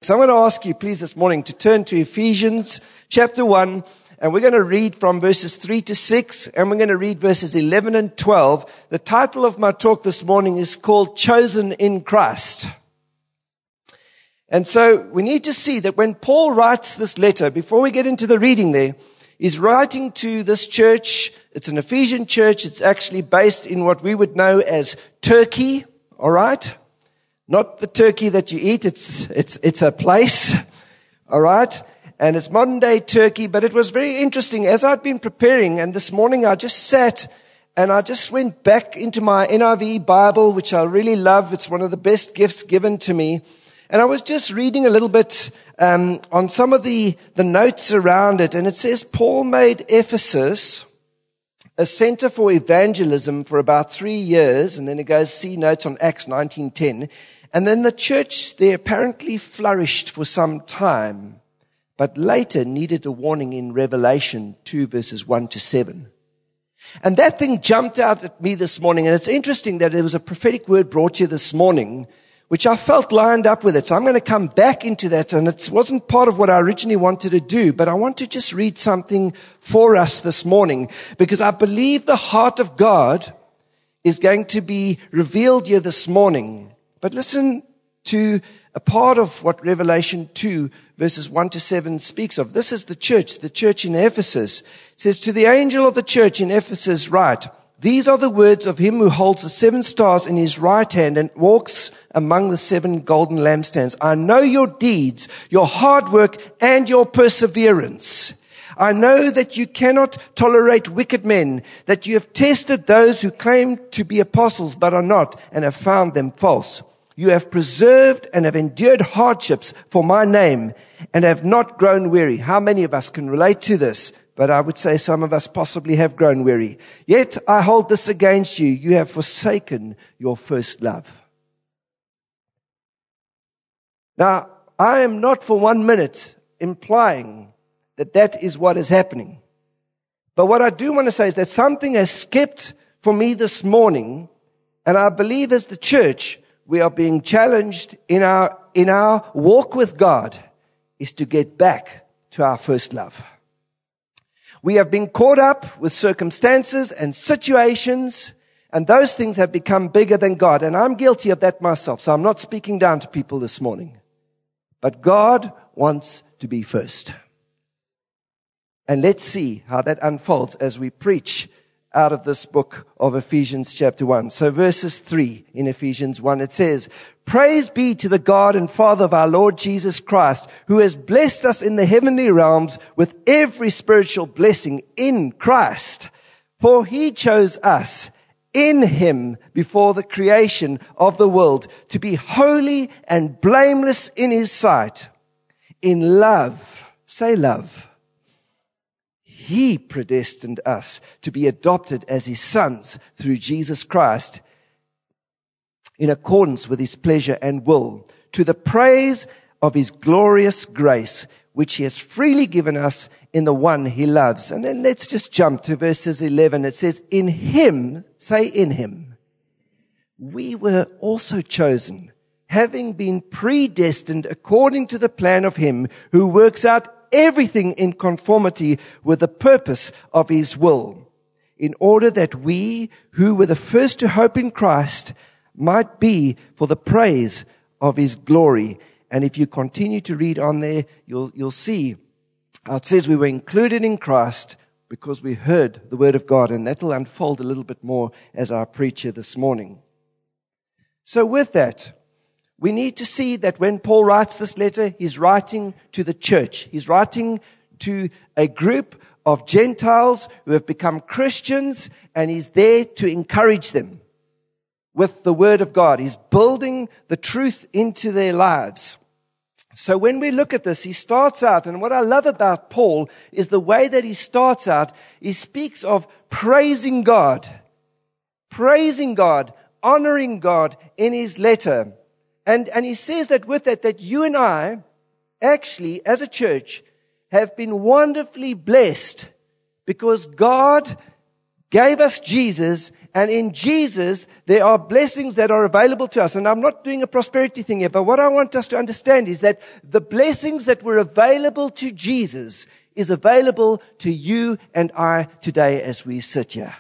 So I'm going to ask you, please, this morning to turn to Ephesians chapter 1, and we're going to read from verses 3 to 6, and we're going to read verses 11 and 12. The title of my talk this morning is called Chosen in Christ. And so we need to see that when Paul writes this letter, before we get into the reading there, he's writing to this church. It's an Ephesian church. It's actually based in what we would know as Turkey, all right? Not the turkey that you eat. It's a place, all right? And it's modern day Turkey, but it was very interesting. As I'd been preparing, and this morning I just sat and I just went back into my NIV Bible, which I really love. It's one of the best gifts given to me. And I was just reading a little bit on some of the notes around it. And it says Paul made Ephesus a center for evangelism for about 3 years. And then it goes, see notes on Acts 19:10. And then the church there apparently flourished for some time, but later needed a warning in Revelation 2 verses 1 to 7. And that thing jumped out at me this morning. And it's interesting that there was a prophetic word brought to you this morning, which I felt lined up with it. So I'm going to come back into that. And it wasn't part of what I originally wanted to do, but I want to just read something for us this morning, because I believe the heart of God is going to be revealed here this morning. But listen to a part of what Revelation 2 verses 1 to 7 speaks of. This is the church in Ephesus. It says, to the angel of the church in Ephesus write, these are the words of him who holds the 7 stars in his right hand and walks among the 7 golden lampstands. I know your deeds, your hard work, and your perseverance. I know that you cannot tolerate wicked men, that you have tested those who claim to be apostles but are not, and have found them false. You have preserved and have endured hardships for my name, and have not grown weary. How many of us can relate to this? But I would say some of us possibly have grown weary. Yet I hold this against you. You have forsaken your first love. Now, I am not for 1 minute implying that that is what is happening. But what I do want to say is that something has skipped for me this morning, and I believe as the church, we are being challenged in our walk with God is to get back to our first love. We have been caught up with circumstances and situations, and those things have become bigger than God. And I'm guilty of that myself, so I'm not speaking down to people this morning. But God wants to be first. And let's see how that unfolds as we preach out of this book of Ephesians chapter 1. So verses 3 in Ephesians 1, it says, praise be to the God and Father of our Lord Jesus Christ, who has blessed us in the heavenly realms with every spiritual blessing in Christ. For he chose us in him before the creation of the world to be holy and blameless in his sight. In love, say love. He predestined us to be adopted as his sons through Jesus Christ in accordance with his pleasure and will, to the praise of his glorious grace, which he has freely given us in the one he loves. And then let's just jump to verses 11. It says, in him, say in him, we were also chosen, having been predestined according to the plan of him who works out everything in conformity with the purpose of his will, in order that we who were the first to hope in Christ might be for the praise of his glory. And if you continue to read on there, you'll see how it says we were included in Christ because we heard the word of God, and that will unfold a little bit more as I preach here this morning. So with that, we need to see that when Paul writes this letter, he's writing to the church. He's writing to a group of Gentiles who have become Christians, and he's there to encourage them with the word of God. He's building the truth into their lives. So when we look at this, he starts out, and what I love about Paul is the way that he starts out. He speaks of praising God, honoring God in his letter. And he says that with that you and I, actually, as a church, have been wonderfully blessed because God gave us Jesus And in Jesus, there are blessings that are available to us. And I'm not doing a prosperity thing here, but what I want us to understand is that the blessings that were available to Jesus is available to you and I today as we sit here.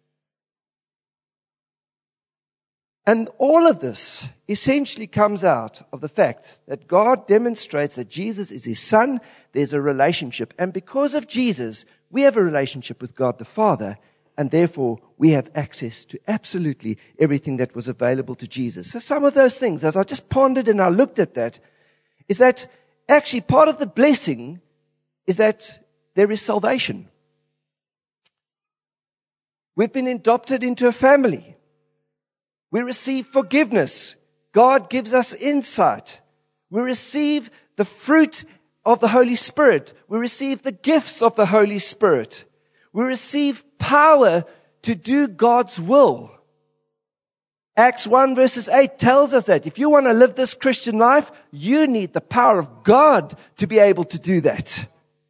And all of this essentially comes out of the fact that God demonstrates that Jesus is His Son. There's a relationship. And because of Jesus, we have a relationship with God the Father. And therefore, we have access to absolutely everything that was available to Jesus. So some of those things, as I just pondered and I looked at that, is that actually part of the blessing is that there is salvation. We've been adopted into a family. We receive forgiveness. God gives us insight. We receive the fruit of the Holy Spirit. We receive the gifts of the Holy Spirit. We receive power to do God's will. Acts 1 verses 8 tells us that if you want to live this Christian life, you need the power of God to be able to do that.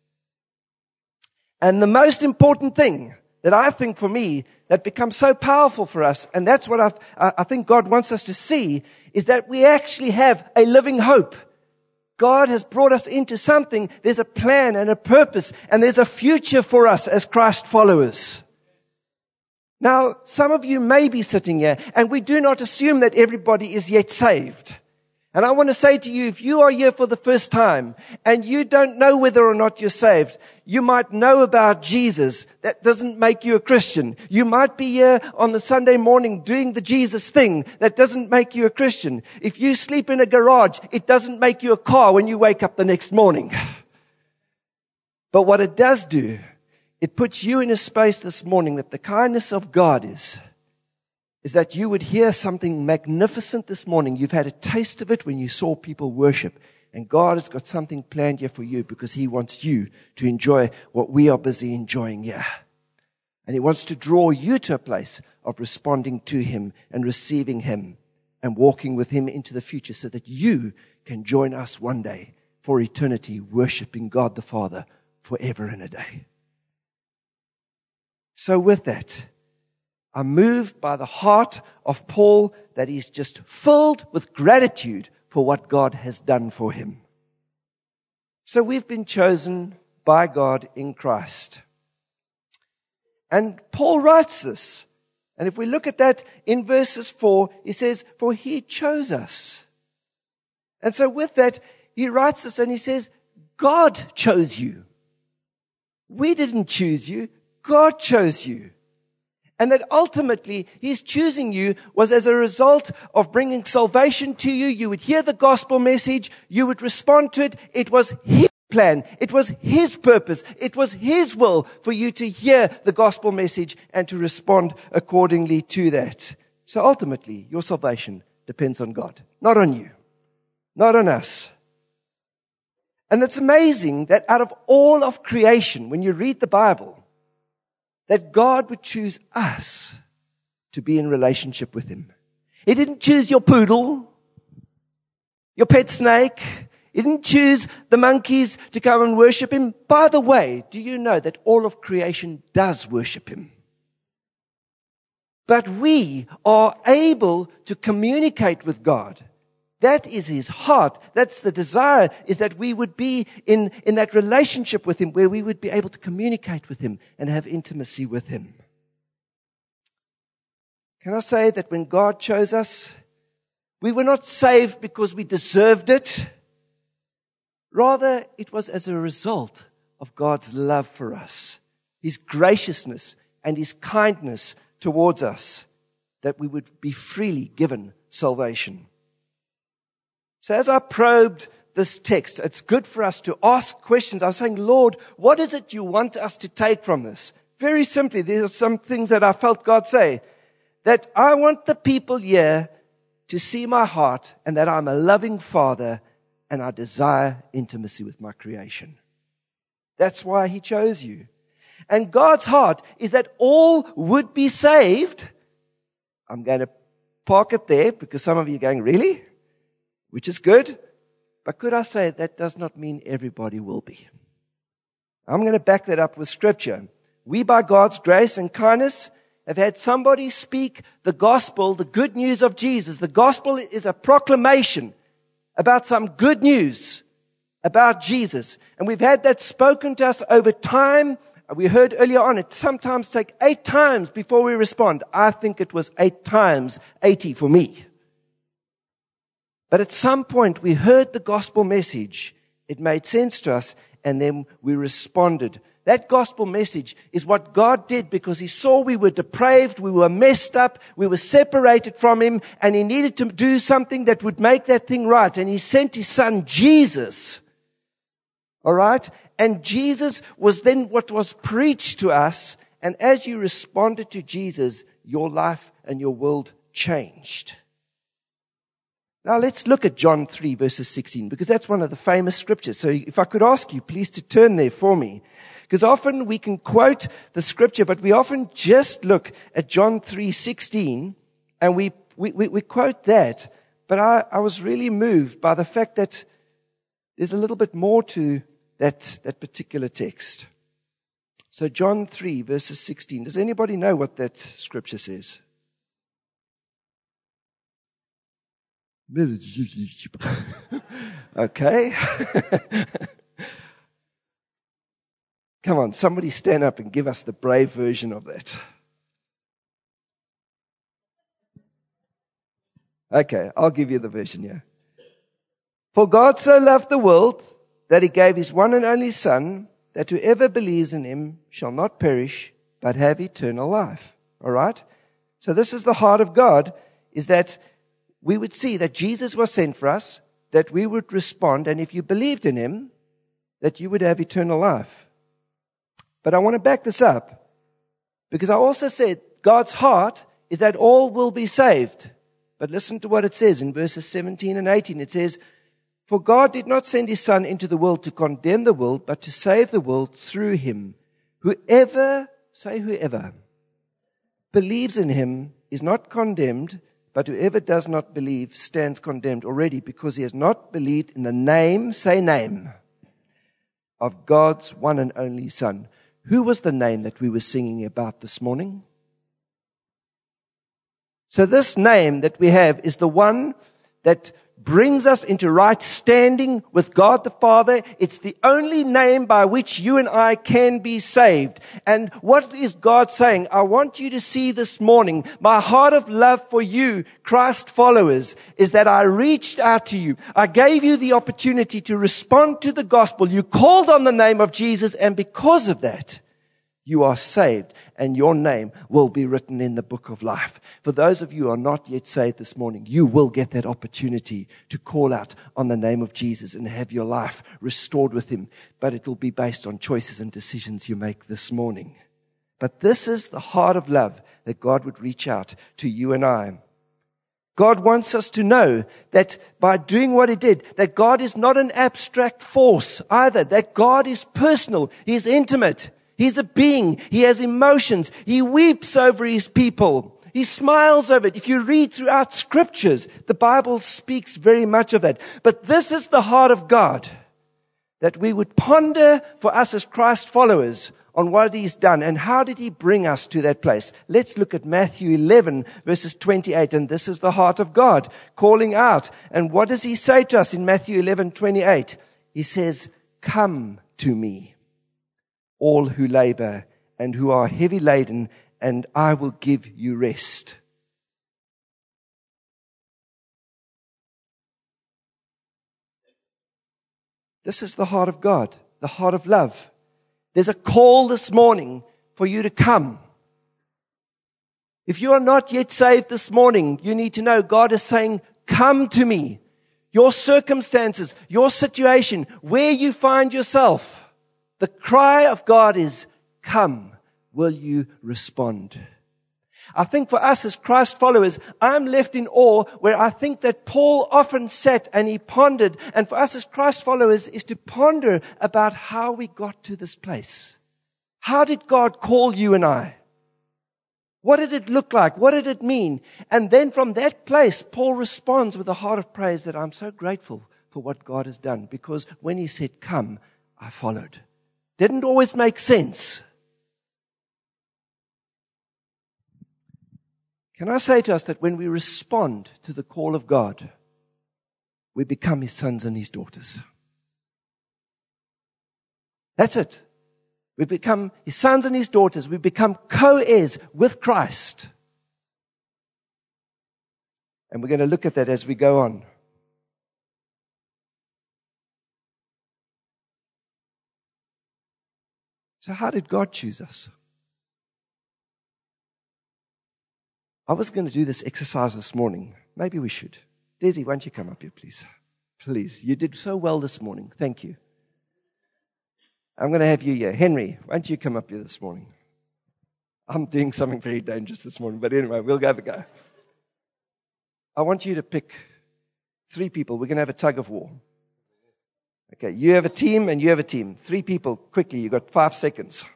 And the most important thing that I think for me that becomes so powerful for us, and that's what I think God wants us to see, is that we actually have a living hope. God has brought us into something. There's a plan and a purpose, and there's a future for us as Christ followers. Now, some of you may be sitting here, and we do not assume that everybody is yet saved. And I want to say to you, if you are here for the first time and you don't know whether or not you're saved, you might know about Jesus. That doesn't make you a Christian. You might be here on the Sunday morning doing the Jesus thing. That doesn't make you a Christian. If you sleep in a garage, it doesn't make you a car when you wake up the next morning. But what it does do, it puts you in a space this morning that the kindness of God is that you would hear something magnificent this morning. You've had a taste of it when you saw people worship. And God has got something planned here for you because He wants you to enjoy what we are busy enjoying here. And He wants to draw you to a place of responding to Him and receiving Him and walking with Him into the future so that you can join us one day for eternity, worshiping God the Father forever and a day. So with that, I'm moved by the heart of Paul that he's just filled with gratitude for what God has done for him. So we've been chosen by God in Christ. And Paul writes this. And if we look at that in verses 4, he says, "For He chose us." And so with that, he writes this and he says, God chose you. We didn't choose you. God chose you. And that ultimately, His choosing you was as a result of bringing salvation to you. You would hear the gospel message. You would respond to it. It was His plan. It was His purpose. It was His will for you to hear the gospel message and to respond accordingly to that. So ultimately, your salvation depends on God, not on you, not on us. And it's amazing that out of all of creation, when you read the Bible, that God would choose us to be in relationship with Him. He didn't choose your poodle, your pet snake. He didn't choose the monkeys to come and worship Him. By the way, do you know that all of creation does worship Him? But we are able to communicate with God. That is His heart. That's the desire, is that we would be in that relationship with Him where we would be able to communicate with Him and have intimacy with Him. Can I say that when God chose us, we were not saved because we deserved it. Rather, it was as a result of God's love for us, His graciousness and His kindness towards us, that we would be freely given salvation. So as I probed this text, it's good for us to ask questions. I was saying, Lord, what is it you want us to take from this? Very simply, there are some things that I felt God say. That I want the people here to see my heart and that I'm a loving Father and I desire intimacy with my creation. That's why He chose you. And God's heart is that all would be saved. I'm going to park it there because some of you are going, really? Which is good, but could I say that does not mean everybody will be? I'm going to back that up with Scripture. We, by God's grace and kindness, have had somebody speak the gospel, the good news of Jesus. The gospel is a proclamation about some good news about Jesus. And we've had that spoken to us over time. We heard earlier on, it sometimes takes 8 times before we respond. I think it was 8 times 80 for me. But at some point, we heard the gospel message. It made sense to us, and then we responded. That gospel message is what God did because He saw we were depraved, we were messed up, we were separated from Him, and He needed to do something that would make that thing right. And He sent His Son, Jesus. All right? And Jesus was then what was preached to us. And as you responded to Jesus, your life and your world changed. Now let's look at John 3 verses 16, because that's one of the famous scriptures. So if I could ask you, please, to turn there for me. Because often we can quote the scripture, but we often just look at John 3:16 and we quote that. But I was really moved by the fact that there's a little bit more to that particular text. So John 3 verses 16. Does anybody know what that scripture says? Okay. Come on, somebody stand up and give us the brave version of that. Okay, I'll give you the version here. For God so loved the world that He gave His one and only Son, that whoever believes in Him shall not perish, but have eternal life. All right? So this is the heart of God, is that we would see that Jesus was sent for us, that we would respond, and if you believed in Him, that you would have eternal life. But I want to back this up, because I also said God's heart is that all will be saved. But listen to what it says in verses 17 and 18. It says, for God did not send His Son into the world to condemn the world, but to save the world through Him. Whoever, say whoever, believes in Him is not condemned, but whoever does not believe stands condemned already, because he has not believed in the name, say name, of God's one and only Son. Who was the name that we were singing about this morning? So this name that we have is the one that brings us into right standing with God the Father. It's the only name by which you and I can be saved. And what is God saying? I want you to see this morning, my heart of love for you, Christ followers, is that I reached out to you. I gave you the opportunity to respond to the gospel. You called on the name of Jesus, and because of that, you are saved, and your name will be written in the book of life. For those of you who are not yet saved this morning, you will get that opportunity to call out on the name of Jesus and have your life restored with Him. But it will be based on choices and decisions you make this morning. But this is the heart of love, that God would reach out to you and I. God wants us to know that by doing what He did, that God is not an abstract force either, that God is personal, He is intimate. He's a being. He has emotions. He weeps over His people. He smiles over it. If you read throughout scriptures, the Bible speaks very much of that. But this is the heart of God, that we would ponder for us as Christ followers on what He's done and how did He bring us to that place. Let's look at Matthew 11 verses 28, and this is the heart of God calling out. And what does He say to us in Matthew 11:28? He says, come to me, all who labor and who are heavy laden, and I will give you rest. This is the heart of God, the heart of love. There's a call this morning for you to come. If you are not yet saved this morning, you need to know God is saying, come to me. Your circumstances, your situation, where you find yourself, the cry of God is, come, will you respond? I think for us as Christ followers, I'm left in awe where I think that Paul often sat and he pondered. And for us as Christ followers is to ponder about how we got to this place. How did God call you and I? What did it look like? What did it mean? And then from that place, Paul responds with a heart of praise that I'm so grateful for what God has done. Because when He said, come, I followed. Didn't always make sense. Can I say to us that when we respond to the call of God, we become His sons and His daughters? That's it. We become His sons and His daughters. We become co-heirs with Christ. And we're going to look at that as we go on. So how did God choose us? I was going to do this exercise this morning. Maybe we should. Desi, why don't you come up here, please? Please. You did so well this morning. Thank you. I'm going to have you here. Henry, why don't you come up here this morning? I'm doing something very dangerous this morning, but anyway, we'll have a go. I want you to pick 3 people. We're going to have a tug of war. Okay, you have a team and you have a team. 3 people, quickly. You've got 5 seconds.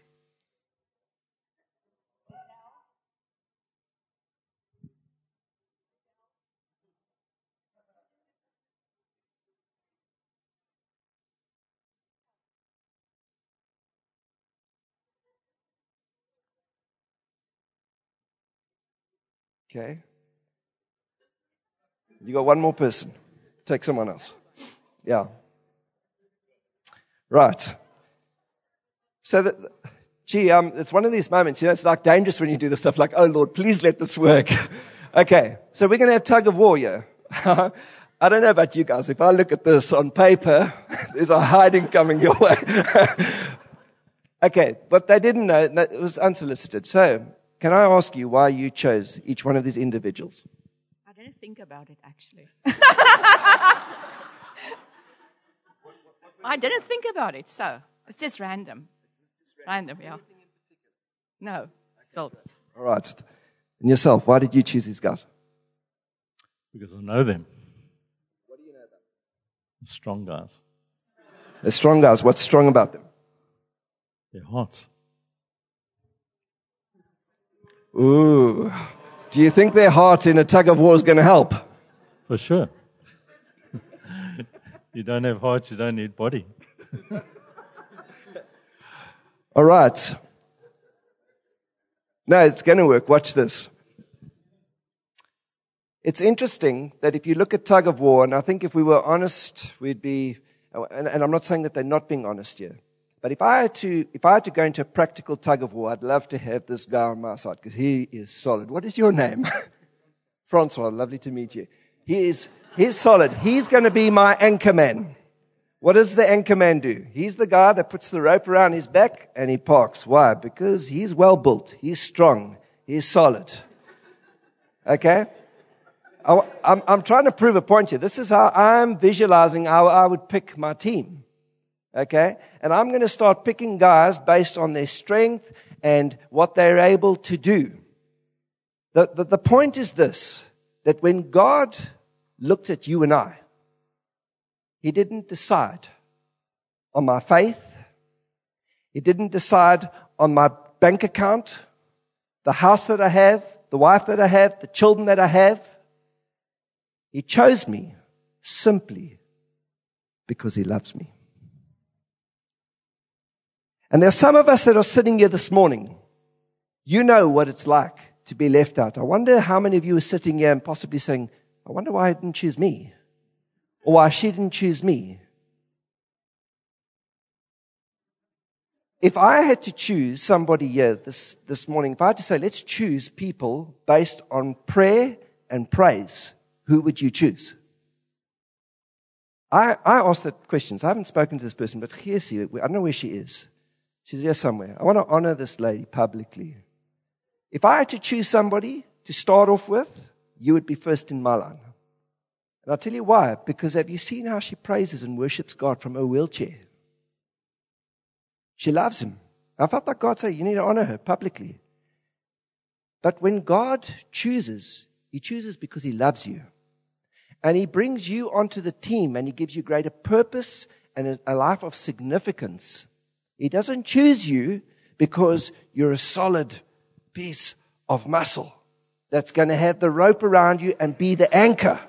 Okay. You got 1 more person. Take someone else. Yeah. Right. So it's one of these moments, it's like dangerous when you do this stuff, like, oh Lord, please let this work. Okay. So we're going to have tug of war here. I don't know about you guys. If I look at this on paper, there's a hiding coming your way. Okay. But they didn't know. It was unsolicited. So can I ask you why you chose each one of these individuals? I didn't think about it, actually. I didn't think about it, so it's just random. Random, yeah. No, salt. All right. And yourself, why did you choose these guys? Because I know them. What do you know about them? They're strong guys. They're strong guys. What's strong about them? Their hearts. Ooh. Do you think their heart in a tug of war is going to help? For sure. You don't have heart, you don't need body. All right. No, it's going to work. Watch this. It's interesting that if you look at tug of war, and I think if we were honest, we'd be, and I'm not saying that they're not being honest here, but if I had to go into a practical tug of war, I'd love to have this guy on my side because he is solid. What is your name? Francois, lovely to meet you. He's solid. He's going to be my anchor man. What does the anchor man do? He's the guy that puts the rope around his back and he parks. Why? Because he's well built. He's strong. He's solid. Okay? I'm trying to prove a point here. This is how I'm visualizing how I would pick my team. Okay? And I'm going to start picking guys based on their strength and what they're able to do. The point is this, that when God looked at you and I, He didn't decide on my faith. He didn't decide on my bank account, the house that I have, the wife that I have, the children that I have. He chose me simply because He loves me. And there are some of us that are sitting here this morning. You know what it's like to be left out. I wonder how many of you are sitting here and possibly saying, I wonder why He didn't choose me. Or why she didn't choose me. If I had to choose somebody here this morning, if I had to say, let's choose people based on prayer and praise, who would you choose? I asked that questions. I haven't spoken to this person, but here's she. I don't know where she is. She's here somewhere. I want to honor this lady publicly. If I had to choose somebody to start off with, you would be first in my line. And I'll tell you why. Because have you seen how she praises and worships God from her wheelchair? She loves Him. I felt like God said, you need to honor her publicly. But when God chooses, He chooses because He loves you. And He brings you onto the team and He gives you greater purpose and a life of significance. He doesn't choose you because you're a solid piece of muscle that's going to have the rope around you and be the anchor.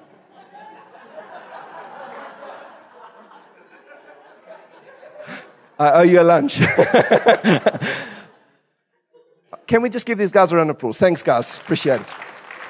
I owe you a lunch. Can we just give these guys a round of applause? Thanks, guys. Appreciate it.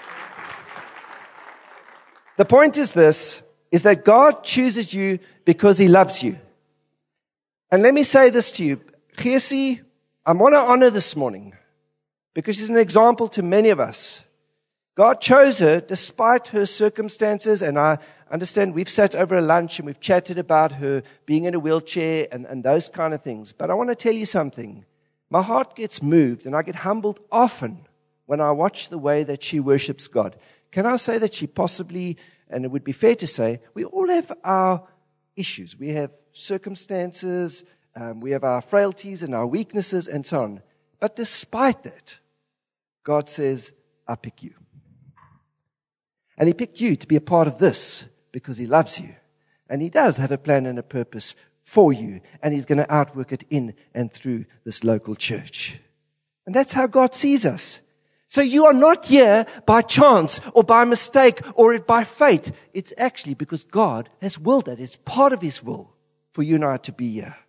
The point is this, is that God chooses you because He loves you. And let me say this to you. Giesi, I want to honor this morning because she's an example to many of us. God chose her despite her circumstances, and I understand we've sat over a lunch and we've chatted about her being in a wheelchair and those kind of things. But I want to tell you something. My heart gets moved and I get humbled often when I watch the way that she worships God. Can I say that she possibly, and it would be fair to say, we all have our issues. We have circumstances, we have our frailties and our weaknesses and so on. But despite that, God says, I pick you. And He picked you to be a part of this because He loves you. And He does have a plan and a purpose for you. And He's going to outwork it in and through this local church. And that's how God sees us. So you are not here by chance or by mistake or by fate. It's actually because God has willed it. It's part of His will for you and I to be here.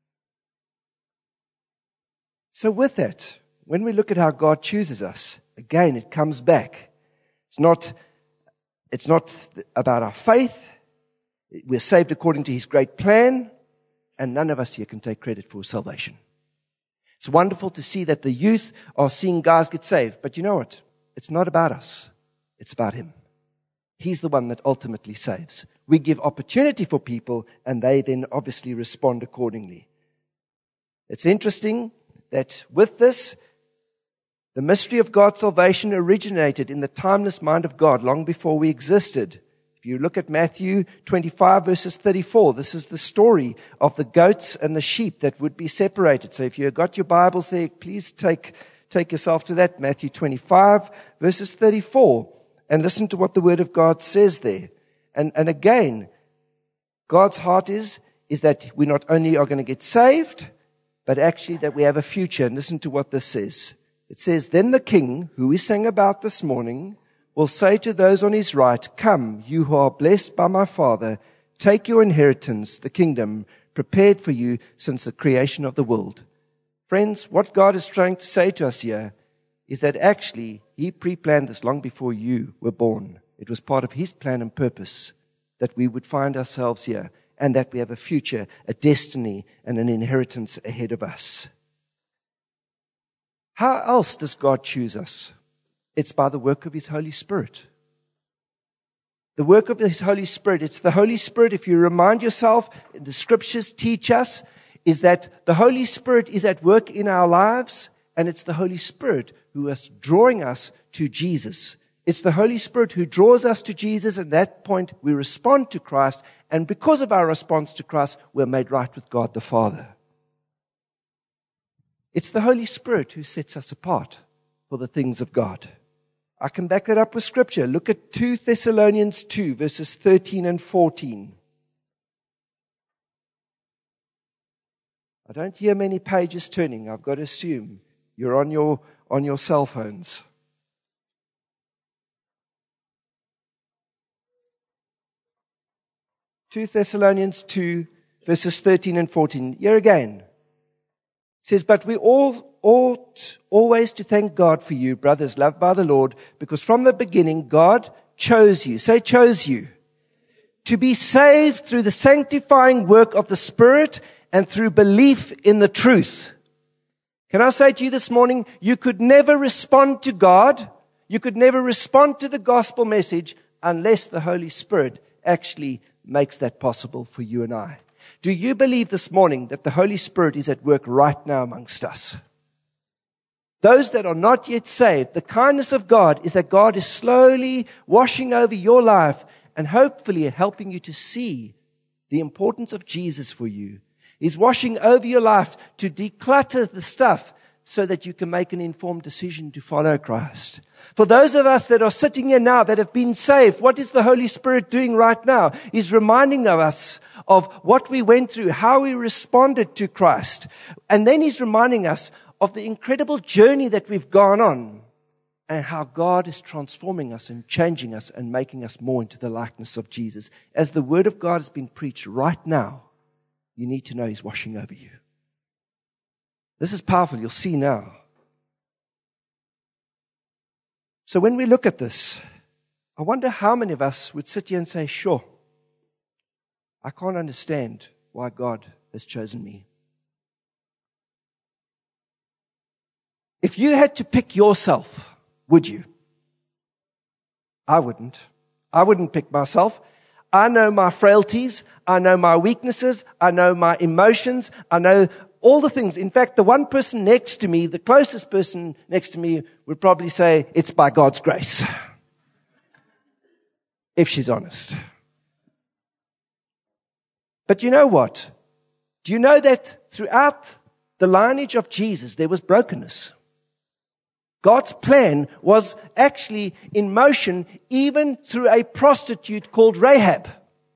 So with that, when we look at how God chooses us, again, it comes back. It's not about our faith. We're saved according to His great plan, and none of us here can take credit for salvation. It's wonderful to see that the youth are seeing guys get saved. But you know what? It's not about us. It's about Him. He's the one that ultimately saves. We give opportunity for people, and they then obviously respond accordingly. It's interesting that with this, the mystery of God's salvation originated in the timeless mind of God long before we existed. If you look at Matthew 25 verses 34, this is the story of the goats and the sheep that would be separated. So if you've got your Bibles there, please take yourself to that. Matthew 25 verses 34. And listen to what the Word of God says there. And again, God's heart is that we not only are going to get saved, but actually that we have a future. And listen to what this says. It says, then the king, who we sang about this morning, will say to those on his right, come, you who are blessed by my Father, take your inheritance, the kingdom, prepared for you since the creation of the world. Friends, what God is trying to say to us here is that actually He pre-planned this long before you were born. It was part of His plan and purpose that we would find ourselves here and that we have a future, a destiny, and an inheritance ahead of us. How else does God choose us? It's by the work of His Holy Spirit. The work of His Holy Spirit. It's the Holy Spirit, if you remind yourself, the Scriptures teach us, is that the Holy Spirit is at work in our lives, and it's the Holy Spirit who is drawing us to Jesus. It's the Holy Spirit who draws us to Jesus. At that point, we respond to Christ, and because of our response to Christ, we're made right with God the Father. It's the Holy Spirit who sets us apart for the things of God. I can back it up with Scripture. Look at 2 Thessalonians 2, verses 13 and 14. I don't hear many pages turning. I've got to assume you're on your cell phones. Two Thessalonians 2, verses 13 and 14. Here again. It says, but we all ought always to thank God for you, brothers loved by the Lord, because from the beginning God chose you. Say, chose you. To be saved through the sanctifying work of the Spirit and through belief in the truth. Can I say to you this morning, you could never respond to God, you could never respond to the gospel message unless the Holy Spirit actually makes that possible for you and I. Do you believe this morning that the Holy Spirit is at work right now amongst us? Those that are not yet saved, the kindness of God is that God is slowly washing over your life and hopefully helping you to see the importance of Jesus for you. He's washing over your life to declutter the stuff so that you can make an informed decision to follow Christ. For those of us that are sitting here now that have been saved, what is the Holy Spirit doing right now? He's reminding us of what we went through, how we responded to Christ. And then He's reminding us of the incredible journey that we've gone on and how God is transforming us and changing us and making us more into the likeness of Jesus. As the Word of God has been preached right now, you need to know He's washing over you. This is powerful. You'll see now. So when we look at this, I wonder how many of us would sit here and say, sure, I can't understand why God has chosen me. If you had to pick yourself, would you? I wouldn't. I wouldn't pick myself. I know my frailties. I know my weaknesses. I know my emotions. I know all the things. In fact, the one person next to me, the closest person next to me, would probably say, it's by God's grace. If she's honest. But you know what? Do you know that throughout the lineage of Jesus, there was brokenness? God's plan was actually in motion even through a prostitute called Rahab.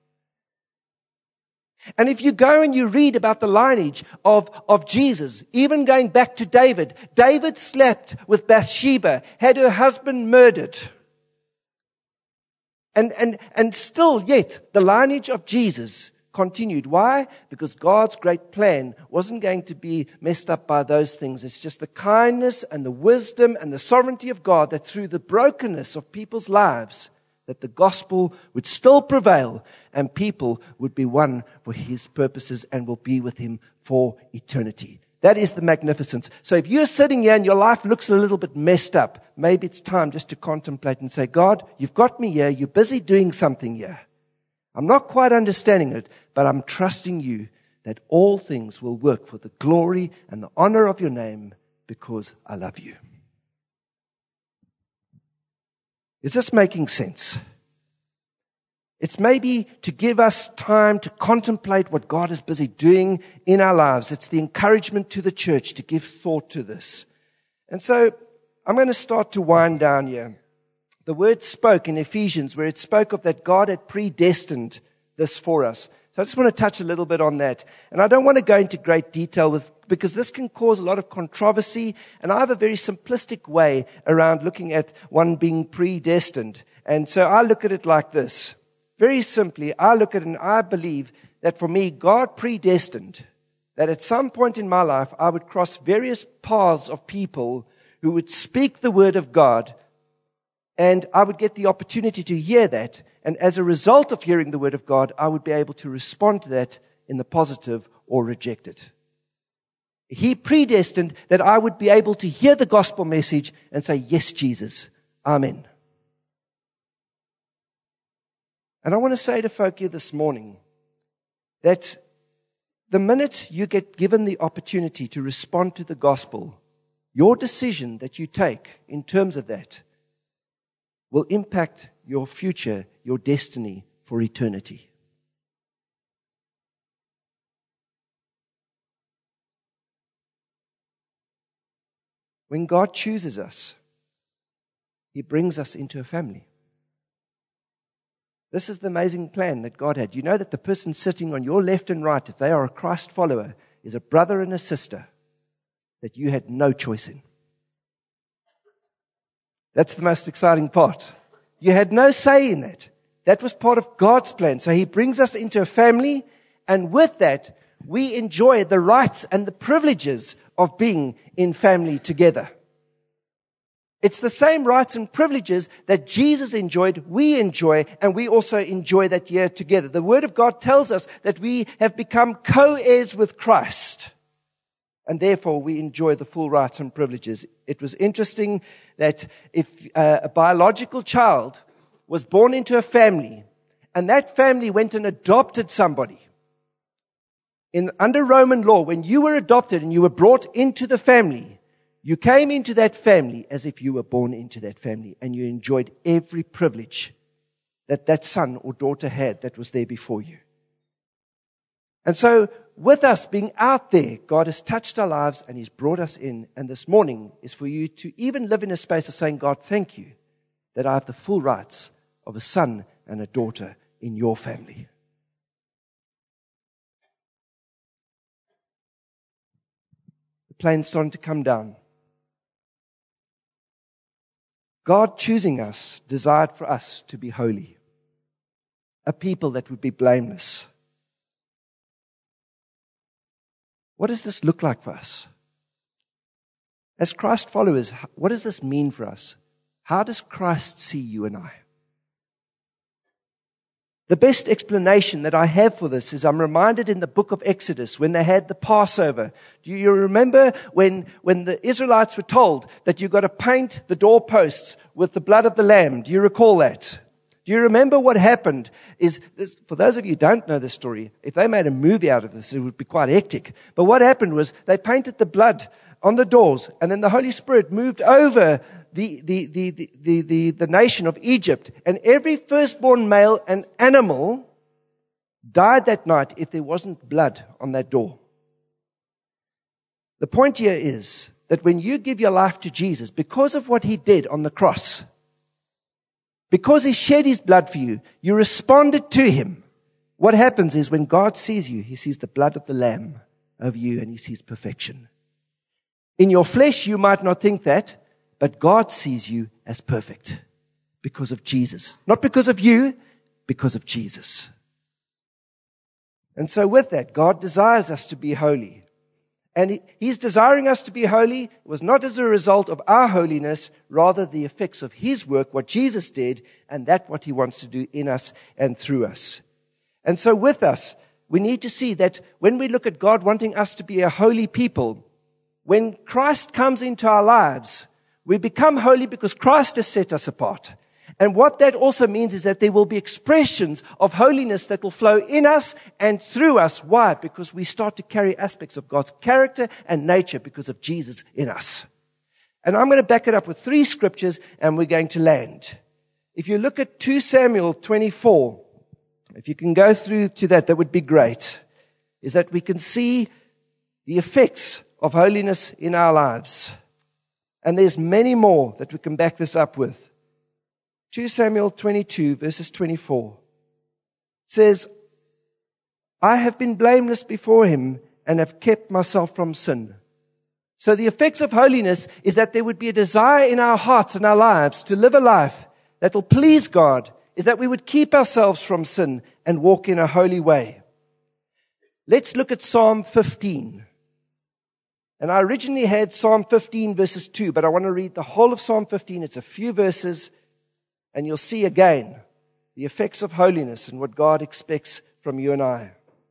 And if you go and you read about the lineage of Jesus, even going back to David, David slept with Bathsheba, had her husband murdered. And still yet, the lineage of Jesus continued. Why? Because God's great plan wasn't going to be messed up by those things. It's just the kindness and the wisdom and the sovereignty of God that through the brokenness of people's lives, that the gospel would still prevail and people would be won for His purposes and will be with Him for eternity. That is the magnificence. So if you're sitting here and your life looks a little bit messed up, maybe it's time just to contemplate and say, God, you've got me here. You're busy doing something here. I'm not quite understanding it, but I'm trusting you that all things will work for the glory and the honor of your name because I love you. Is this making sense? It's maybe to give us time to contemplate what God is busy doing in our lives. It's the encouragement to the church to give thought to this. And so I'm going to start to wind down here. The word spoke in Ephesians, where it spoke of that God had predestined this for us. So I just want to touch a little bit on that. And I don't want to go into great detail because this can cause a lot of controversy. And I have a very simplistic way around looking at one being predestined. And so I look at it like this. Very simply, I look at it and I believe that for me, God predestined that at some point in my life, I would cross various paths of people who would speak the word of God. And I would get the opportunity to hear that. And as a result of hearing the word of God, I would be able to respond to that in the positive or reject it. He predestined that I would be able to hear the gospel message and say, yes, Jesus, amen. And I want to say to folk here this morning that the minute you get given the opportunity to respond to the gospel, your decision that you take in terms of that will impact your future, your destiny for eternity. When God chooses us, He brings us into a family. This is the amazing plan that God had. You know that the person sitting on your left and right, if they are a Christ follower, is a brother and a sister that you had no choice in. That's the most exciting part. You had no say in that. That was part of God's plan. So He brings us into a family, and with that, we enjoy the rights and the privileges of being in family together. It's the same rights and privileges that Jesus enjoyed, we enjoy, and we also enjoy that year together. The Word of God tells us that we have become co-heirs with Christ. And therefore, we enjoy the full rights and privileges. It was interesting that if a biological child was born into a family, and that family went and adopted somebody, under Roman law, when you were adopted and you were brought into the family, you came into that family as if you were born into that family, and you enjoyed every privilege that that son or daughter had that was there before you. And so, with us being out there, God has touched our lives and He's brought us in. And this morning is for you to even live in a space of saying, God, thank you that I have the full rights of a son and a daughter in your family. The plane's starting to come down. God choosing us desired for us to be holy, a people that would be blameless. What does this look like for us? As Christ followers, what does this mean for us? How does Christ see you and I? The best explanation that I have for this is I'm reminded in the book of Exodus when they had the Passover. Do you remember when the Israelites were told that you've got to paint the doorposts with the blood of the lamb? Do you recall that? Do you remember what happened? For those of you who don't know the story, if they made a movie out of this, it would be quite hectic. But what happened was they painted the blood on the doors, and then the Holy Spirit moved over the nation of Egypt, and every firstborn male and animal died that night if there wasn't blood on that door. The point here is that when you give your life to Jesus, because of what He did on the cross, because He shed His blood for you, you responded to Him. What happens is when God sees you, He sees the blood of the Lamb over you, and He sees perfection. In your flesh, you might not think that, but God sees you as perfect because of Jesus. Not because of you, because of Jesus. And so with that, God desires us to be holy. And He's desiring us to be holy was not as a result of our holiness, rather the effects of His work, what Jesus did, and that what He wants to do in us and through us. And so with us, we need to see that when we look at God wanting us to be a holy people, when Christ comes into our lives, we become holy because Christ has set us apart. And what that also means is that there will be expressions of holiness that will flow in us and through us. Why? Because we start to carry aspects of God's character and nature because of Jesus in us. And I'm going to back it up with 3 scriptures and we're going to land. If you look at 2 Samuel 24, if you can go through to that would be great. Is that we can see the effects of holiness in our lives. And there's many more that we can back this up with. 2 Samuel 22 verses 24 says, I have been blameless before Him and have kept myself from sin. So the effects of holiness is that there would be a desire in our hearts and our lives to live a life that will please God, is that we would keep ourselves from sin and walk in a holy way. Let's look at Psalm 15. And I originally had Psalm 15 verses 2, but I want to read the whole of Psalm 15. It's a few verses, and you'll see again the effects of holiness and what God expects from you and I.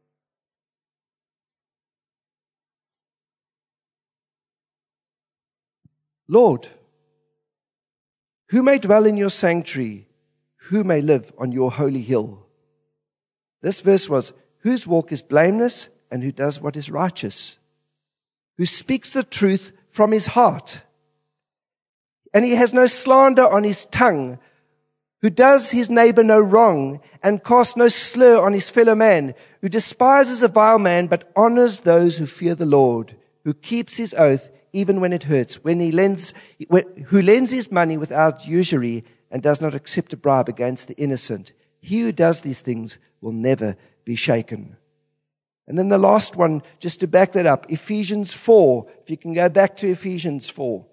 Lord, who may dwell in your sanctuary? Who may live on your holy hill? This verse was, whose walk is blameless and who does what is righteous? Who speaks the truth from his heart, and he has no slander on his tongue, who does his neighbor no wrong, and casts no slur on his fellow man, who despises a vile man, but honors those who fear the Lord, who keeps his oath even when it hurts, who lends his money without usury, and does not accept a bribe against the innocent. He who does these things will never be shaken. And then the last one, just to back that up, Ephesians 4. If you can go back to Ephesians 4.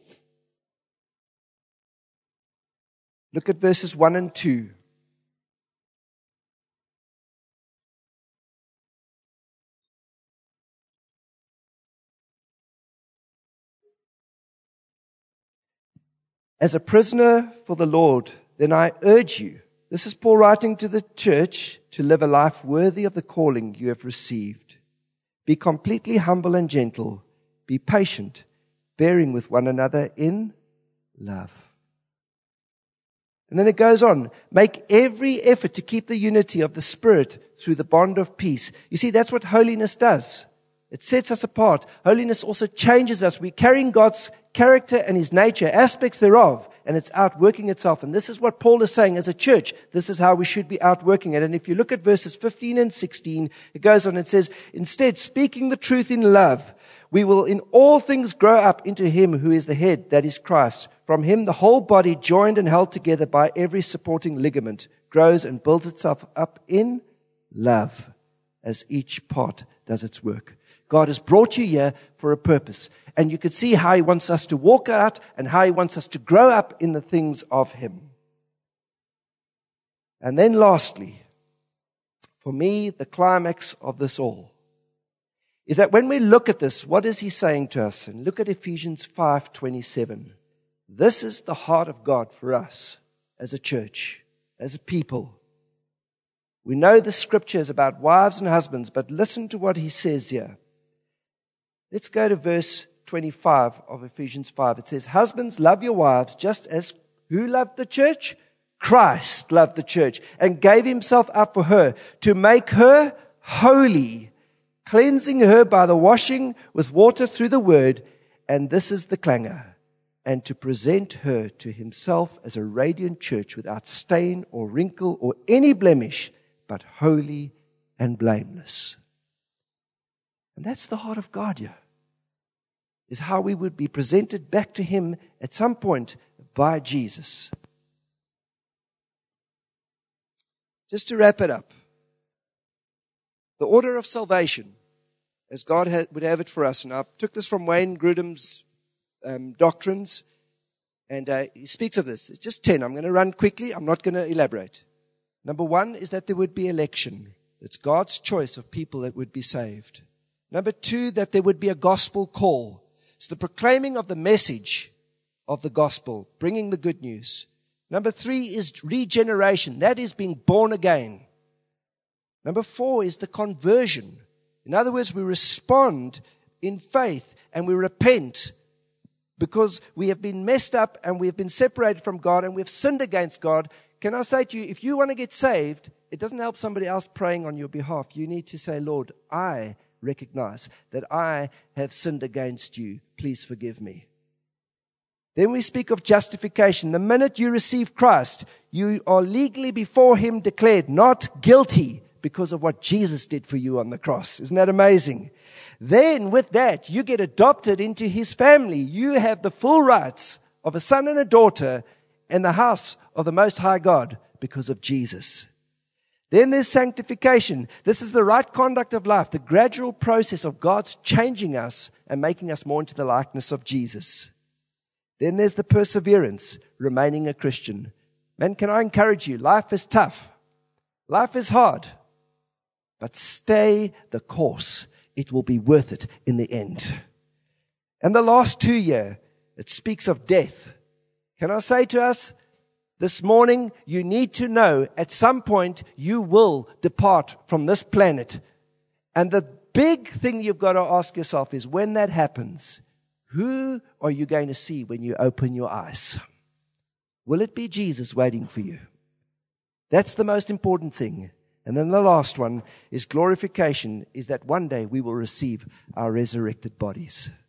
Look at verses 1 and 2. As a prisoner for the Lord, then I urge you, this is Paul writing to the church, to live a life worthy of the calling you have received. Be completely humble and gentle. Be patient, bearing with one another in love. And then it goes on. Make every effort to keep the unity of the Spirit through the bond of peace. You see, that's what holiness does. It sets us apart. Holiness also changes us. We're carrying God's character and His nature, aspects thereof, and it's outworking itself. And this is what Paul is saying as a church. This is how we should be outworking it. And if you look at verses 15 and 16, it goes on and says, instead, speaking the truth in love, we will in all things grow up into Him who is the head, that is Christ. From Him, the whole body, joined and held together by every supporting ligament, grows and builds itself up in love as each part does its work. God has brought you here for a purpose. And you can see how He wants us to walk out and how He wants us to grow up in the things of Him. And then lastly, for me, the climax of this all is that when we look at this, what is He saying to us? And look at Ephesians 5:27. This is the heart of God for us as a church, as a people. We know the scriptures about wives and husbands, but listen to what he says here. Let's go to verse 25 of Ephesians 5. It says, husbands, love your wives just as who loved the church? Christ loved the church and gave himself up for her to make her holy, cleansing her by the washing with water through the word. And this is the clangor. And to present her to himself as a radiant church without stain or wrinkle or any blemish, but holy and blameless. And that's the heart of God here. Is how we would be presented back to him at some point by Jesus. Just to wrap it up, the order of salvation, as God would have it for us, and I took this from Wayne Grudem's doctrines, and he speaks of this. It's just 10. I'm going to run quickly. I'm not going to elaborate. Number 1 is that there would be election. It's God's choice of people that would be saved. Number 2, that there would be a gospel call. It's the proclaiming of the message of the gospel, bringing the good news. Number 3 is regeneration. That is being born again. Number 4 is the conversion. In other words, we respond in faith and we repent because we have been messed up and we have been separated from God and we have sinned against God. Can I say to you, if you want to get saved, it doesn't help somebody else praying on your behalf. You need to say, Lord, I recognize that I have sinned against you. Please forgive me. Then we speak of justification. The minute you receive Christ, you are legally before him declared not guilty because of what Jesus did for you on the cross. Isn't that amazing? Then with that, you get adopted into his family. You have the full rights of a son and a daughter in the house of the Most High God because of Jesus. Then there's sanctification. This is the right conduct of life, the gradual process of God's changing us and making us more into the likeness of Jesus. Then there's the perseverance, remaining a Christian. Man, can I encourage you? Life is tough. Life is hard. But stay the course. It will be worth it in the end. And the last 2 year, it speaks of death. Can I say to us, this morning, you need to know at some point you will depart from this planet. And the big thing you've got to ask yourself is when that happens, who are you going to see when you open your eyes? Will it be Jesus waiting for you? That's the most important thing. And then the last one is glorification, is that one day we will receive our resurrected bodies.